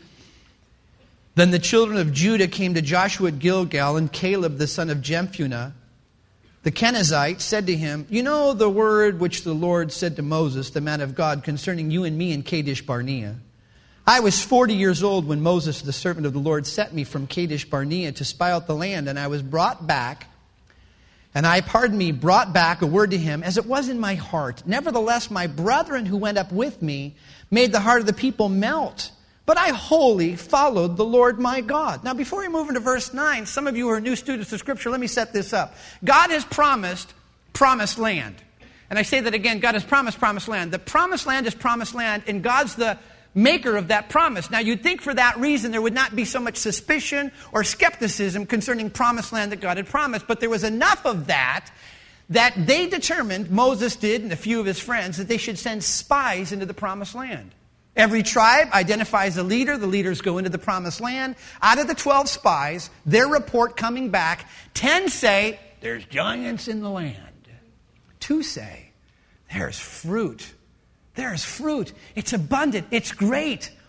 Then the children of Judah came to Joshua at Gilgal, and Caleb the son of Jephunneh, the Kenizzite, said to him, You know the word which the Lord said to Moses, the man of God, concerning you and me in Kadesh Barnea. I was forty years old when Moses, the servant of the Lord, sent me from Kadesh Barnea to spy out the land, and I was brought back, and I, pardon me, brought back a word to him as it was in my heart. Nevertheless, my brethren who went up with me made the heart of the people melt. But I wholly followed the Lord my God. Now, before we move into verse nine, some of you who are new students of Scripture, let me set this up. God has promised promised land. And I say that again, God has promised promised land. The promised land is promised land, and God's the maker of that promise. Now, you'd think for that reason there would not be so much suspicion or skepticism concerning promised land that God had promised. But there was enough of that that they determined, Moses did and a few of his friends, that they should send spies into the promised land. Every tribe identifies a leader. The leaders go into the promised land. Out of the twelve spies, their report coming back, ten say, there's giants in the land. Two say, there's fruit. There's fruit. It's abundant. It's great.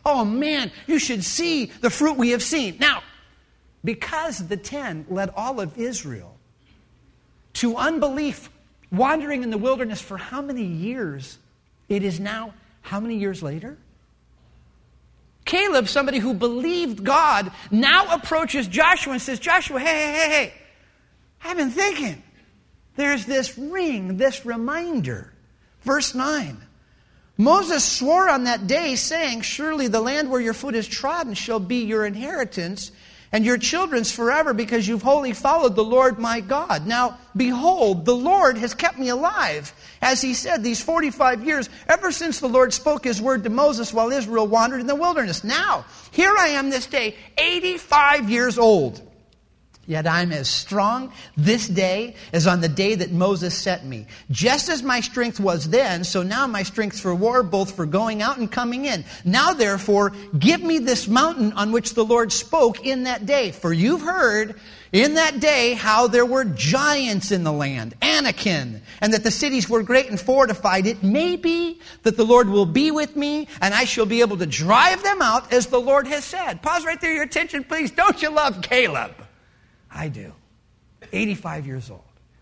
Oh man, you should see the fruit we have seen. Now, because the ten led all of Israel to unbelief, wandering in the wilderness for how many years? It is now how many years later? Caleb, somebody who believed God, now approaches Joshua and says, Joshua, hey, hey, hey, hey, I've been thinking. There's this ring, this reminder. Verse nine. Moses swore on that day, saying, surely the land where your foot is trodden shall be your inheritance, and your children's forever, because you've wholly followed the Lord my God. Now, behold, the Lord has kept me alive, as he said, these forty-five years, ever since the Lord spoke his word to Moses while Israel wandered in the wilderness. Now, here I am this day, eighty-five years old. Yet I'm as strong this day as on the day that Moses sent me. Just as my strength was then, so now my strength for war, both for going out and coming in. Now therefore, give me this mountain on which the Lord spoke in that day. For you've heard in that day how there were giants in the land, Anakim, and that the cities were great and fortified. It may be that the Lord will be with me, and I shall be able to drive them out as the Lord has said. Pause right there, your attention, please. Don't you love Caleb? I do. eighty-five years old.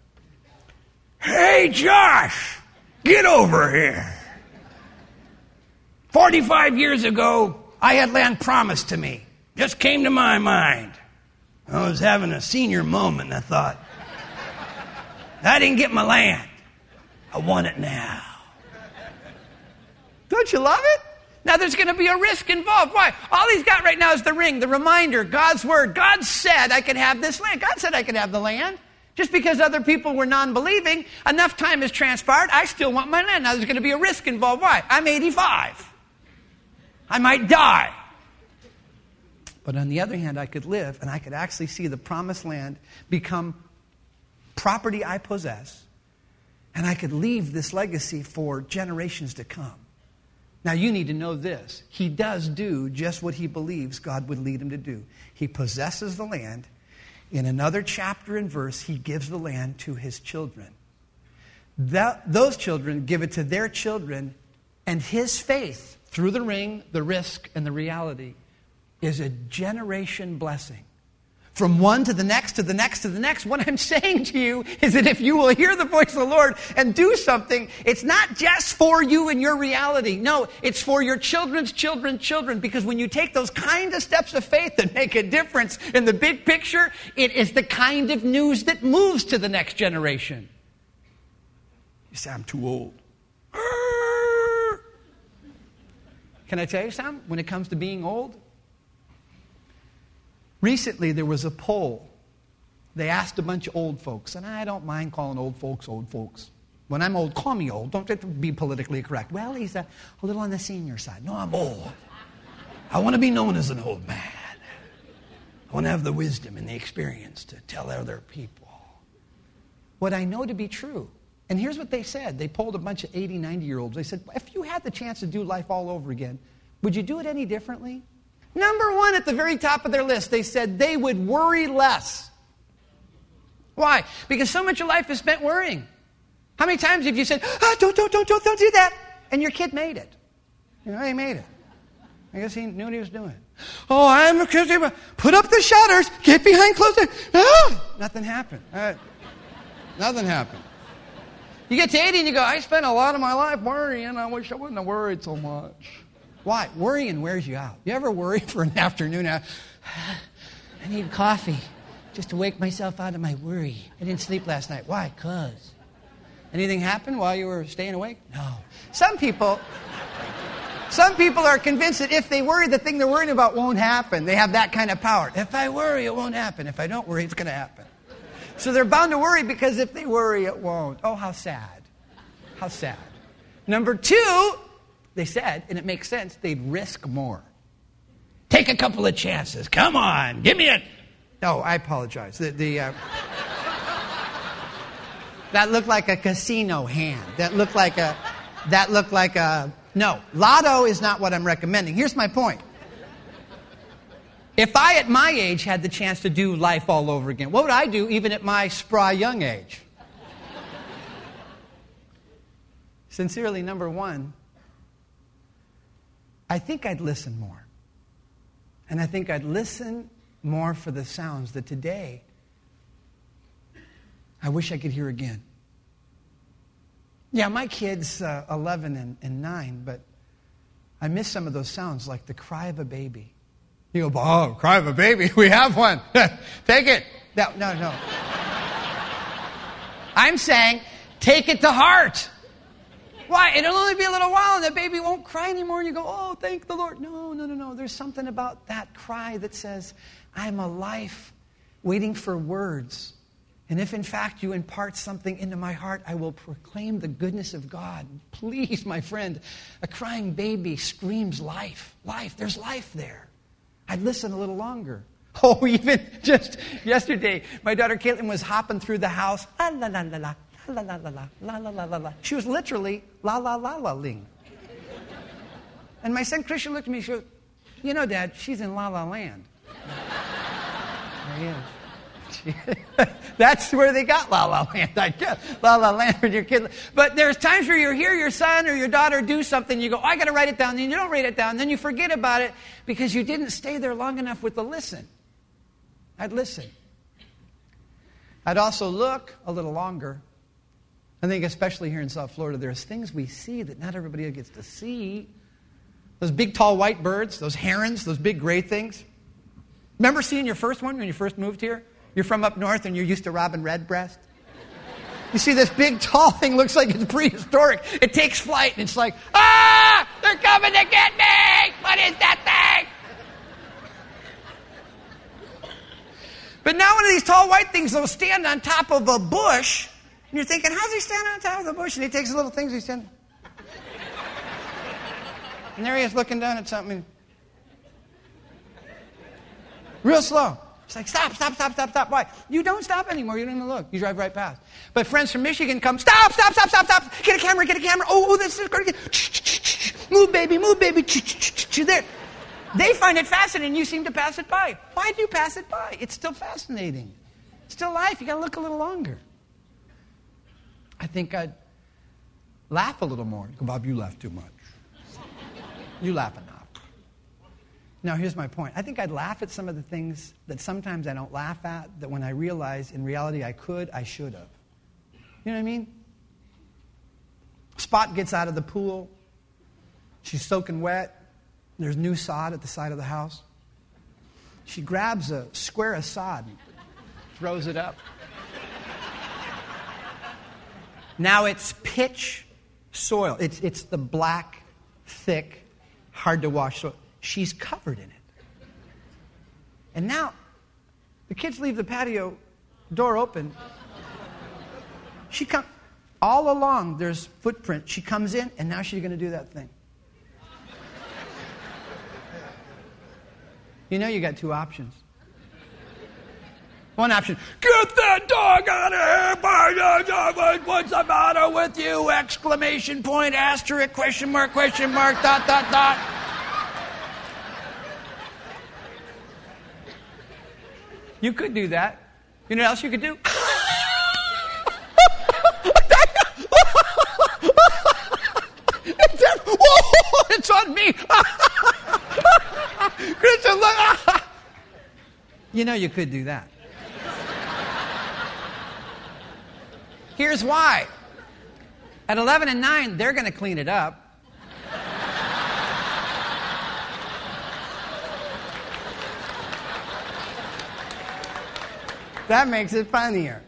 Hey, Josh, get over here. forty-five years ago, I had land promised to me. Just came to my mind. I was having a senior moment, and I thought, I didn't get my land. I want it now. Don't you love it? Now there's going to be a risk involved. Why? All he's got right now is the ring, the reminder, God's word. God said I could have this land. God said I could have the land. Just because other people were non-believing, enough time has transpired, I still want my land. Now there's going to be a risk involved. Why? I'm eighty-five. I might die. But on the other hand, I could live and I could actually see the promised land become property I possess. And I could leave this legacy for generations to come. Now, you need to know this. He does do just what he believes God would lead him to do. He possesses the land. In another chapter and verse, he gives the land to his children. That, those children give it to their children, and his faith, through the ring, the risk, and the reality, is a generation blessing. From one to the next, to the next, to the next. What I'm saying to you is that if you will hear the voice of the Lord and do something, it's not just for you and your reality. No, it's for your children's children's children. Because when you take those kind of steps of faith that make a difference in the big picture, it is the kind of news that moves to the next generation. You say, I'm too old. Can I tell you something? When it comes to being old, recently, there was a poll. They asked a bunch of old folks, and I don't mind calling old folks old folks. When I'm old, call me old. Don't have to be politically correct. Well, he's a, a little on the senior side. No, I'm old. I want to be known as an old man. I want to have the wisdom and the experience to tell other people what I know to be true. And here's what they said. They polled a bunch of eighty, ninety-year-olds. They said, if you had the chance to do life all over again, would you do it any differently? Number one at the very top of their list, they said they would worry less. Why? Because so much of life is spent worrying. How many times have you said, oh, don't, don't, don't, don't, don't do that, and your kid made it? You know, he made it. I guess he knew what he was doing. Oh, I'm a Christian. Put up the shutters. Get behind closed doors. Ah! Nothing happened. Uh, nothing happened. You get to eighty and you go, I spent a lot of my life worrying. I wish I wouldn't have worried so much. Why? Worrying wears you out. You ever worry for an afternoon? I need coffee just to wake myself out of my worry. I didn't sleep last night. Why? Because. Anything happen while you were staying awake? No. Some people, some people are convinced that if they worry, the thing they're worrying about won't happen. They have that kind of power. If I worry, it won't happen. If I don't worry, it's going to happen. So they're bound to worry because if they worry, it won't. Oh, how sad. How sad. Number two, they said, and it makes sense, they'd risk more. Take a couple of chances. Come on, give me a... No, I apologize. The, the uh... That looked like a casino hand. That looked like a... That looked like a... No, lotto is not what I'm recommending. Here's my point. If I, at my age, had the chance to do life all over again, what would I do even at my spry young age? Sincerely, number one, I think I'd listen more. And I think I'd listen more for the sounds that today I wish I could hear again. Yeah, my kid's uh, eleven and, and nine, but I miss some of those sounds, like the cry of a baby. You go, oh, cry of a baby. We have one. Take it. No, no, no. I'm saying, take it to heart. Why? It'll only be a little while and the baby won't cry anymore and you go, oh, thank the Lord. No, no, no, no. There's something about that cry that says, I'm a life waiting for words. And if in fact you impart something into my heart, I will proclaim the goodness of God. Please, my friend, a crying baby screams life. Life. There's life there. I'd listen a little longer. Oh, even just yesterday, my daughter Caitlin was hopping through the house. La la la la la. La la la la la la la la la. She was literally la la la la ling. And my son Christian looked at me and she goes, you know, Dad, she's in La La Land. There he is. That's where they got La La Land, I guess. La La Land with your kid. But there's times where you hear your son or your daughter do something, you go, oh, I got to write it down. Then you don't write it down. Then you forget about it because you didn't stay there long enough with the listen. I'd listen. I'd also look a little longer. I think especially here in South Florida, there's things we see that not everybody gets to see. Those big, tall, white birds, those herons, those big gray things. Remember seeing your first one when you first moved here? You're from up north and you're used to robin redbreast. You see this big, tall thing, looks like it's prehistoric. It takes flight and it's like, ah, they're coming to get me. What is that thing? But now one of these tall white things will stand on top of a bush. And you're thinking, how's he standing on top of the bush? And he takes the little things he's standing. And there he is looking down at something. Real slow. It's like, stop, stop, stop, stop, stop. Why? You don't stop anymore. You don't even look. You drive right past. But friends from Michigan come, stop, stop, stop, stop, stop. Get a camera, get a camera. Oh, oh this is going to get... Move, baby, move, baby. There. They find it fascinating. You seem to pass it by. Why do you pass it by? It's still fascinating. It's still life. You got to look a little longer. I think I'd laugh a little more. Bob, you laugh too much. You laugh enough. Now, here's my point. I think I'd laugh at some of the things that sometimes I don't laugh at, that when I realize in reality I could, I should have. You know what I mean? Spot gets out of the pool. She's soaking wet. There's new sod at the side of the house. She grabs a square of sod and throws it up. Now it's pitch soil. It's, it's the black, thick, hard to wash soil. She's covered in it. And now, the kids leave the patio door open. She comes, all along there's footprint. She comes in, and now she's going to do that thing. You know you got two options. One option, get that dog out of here! What's the matter with you? Exclamation point, asterisk, question mark, question mark, dot, dot, dot. You could do that. You know what else you could do? It's on me. Christian, look. You know you could do that. Here's why. At eleven and nine, they're going to clean it up. That makes it funnier.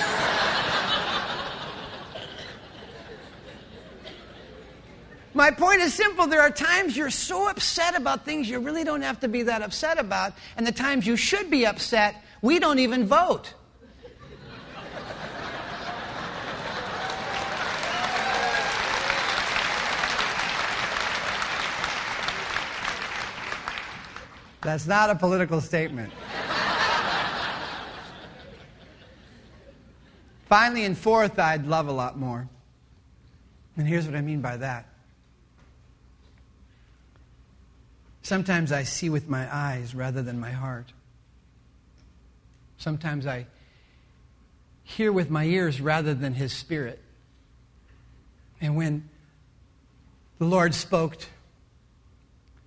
My point is simple. There are times you're so upset about things you really don't have to be that upset about. And the times you should be upset, we don't even vote. That's not a political statement. Finally, and fourth, I'd love a lot more. And here's what I mean by that. Sometimes I see with my eyes rather than my heart. Sometimes I hear with my ears rather than His Spirit. And when the Lord spoke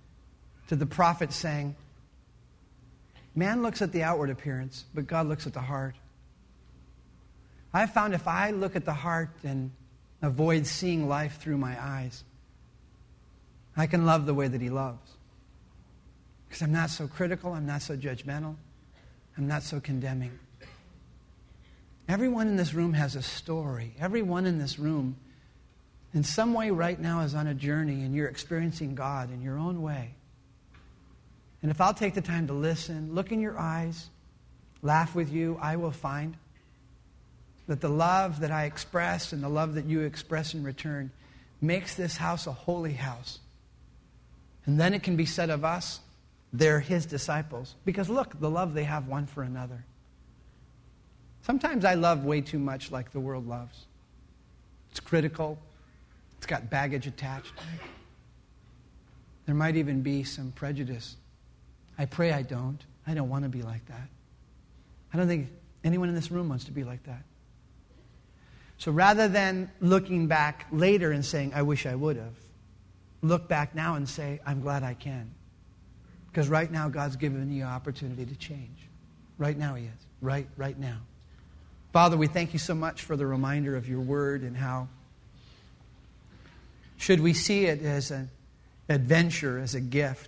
to the prophet saying, man looks at the outward appearance, but God looks at the heart. I've found if I look at the heart and avoid seeing life through my eyes, I can love the way that he loves. Because I'm not so critical, I'm not so judgmental, I'm not so condemning. Everyone in this room has a story. Everyone in this room, in some way right now, is on a journey, and you're experiencing God in your own way. And if I'll take the time to listen, look in your eyes, laugh with you, I will find that the love that I express and the love that you express in return makes this house a holy house. And then it can be said of us, they're his disciples. Because look, the love they have one for another. Sometimes I love way too much like the world loves. It's critical. It's got baggage attached. There might even be some prejudice. I pray I don't. I don't want to be like that. I don't think anyone in this room wants to be like that. So rather than looking back later and saying, I wish I would have, look back now and say, I'm glad I can. Because right now, God's given you an opportunity to change. Right now he is. Right, right now. Father, we thank you so much for the reminder of your word and how should we see it as an adventure, as a gift.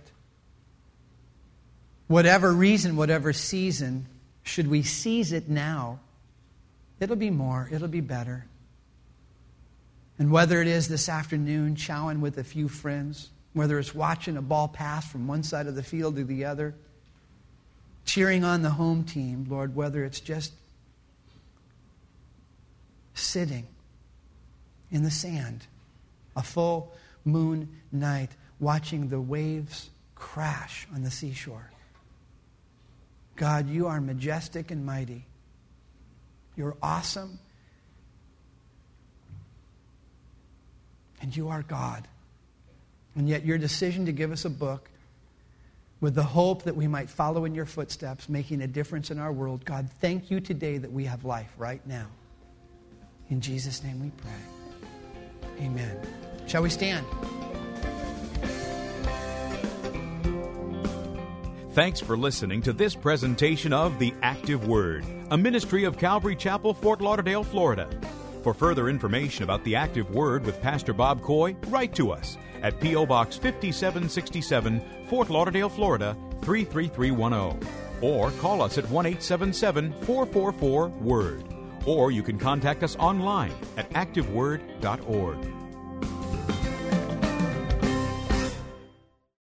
Whatever reason, whatever season, should we seize it now, it'll be more, it'll be better. And whether it is this afternoon chowing with a few friends, whether it's watching a ball pass from one side of the field to the other, cheering on the home team, Lord, whether it's just sitting in the sand, a full moon night, watching the waves crash on the seashore. God, you are majestic and mighty. You're awesome. And you are God. And yet your decision to give us a book with the hope that we might follow in your footsteps, making a difference in our world. God, thank you today that we have life right now. In Jesus' name we pray. Amen. Shall we stand?
Thanks for listening to this presentation of The Active Word, a ministry of Calvary Chapel, Fort Lauderdale, Florida. For further information about The Active Word with Pastor Bob Coy, write to us at P O. Box fifty-seven sixty-seven, Fort Lauderdale, Florida, three three three one zero. Or call us at one eight seven seven, four four four, W O R D. Or you can contact us online at active word dot org.